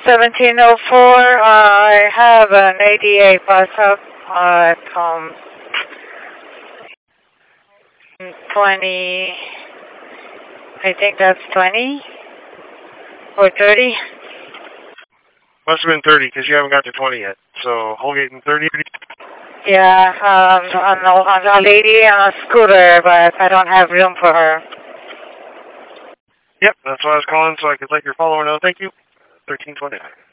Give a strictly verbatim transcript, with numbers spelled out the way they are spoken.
seventeen oh four. I have an A D A bus up at um, twenty, I think that's twenty or thirty. Must have been thirty because you haven't got to twenty yet. So Holgate and thirty. Yeah, um, I'm a, I'm a lady on a scooter, but I don't have room for her. Yep, that's why I was calling, so I could let your follower know. Thank you. thirteen twenty-nine.